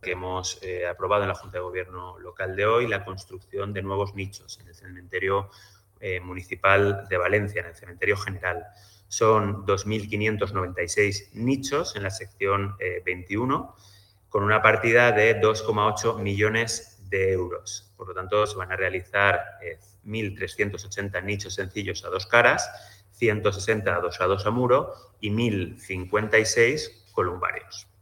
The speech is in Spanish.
que hemos aprobado en la Junta de Gobierno local de hoy, la construcción de nuevos nichos en el cementerio municipal de Valencia, en el cementerio general. Son 2.596 nichos en la sección 21, con una partida de 2,8 millones de euros. Por lo tanto, se van a realizar 1.380 nichos sencillos a 2 caras, 160 adosados a muro y 1.056 columbarios.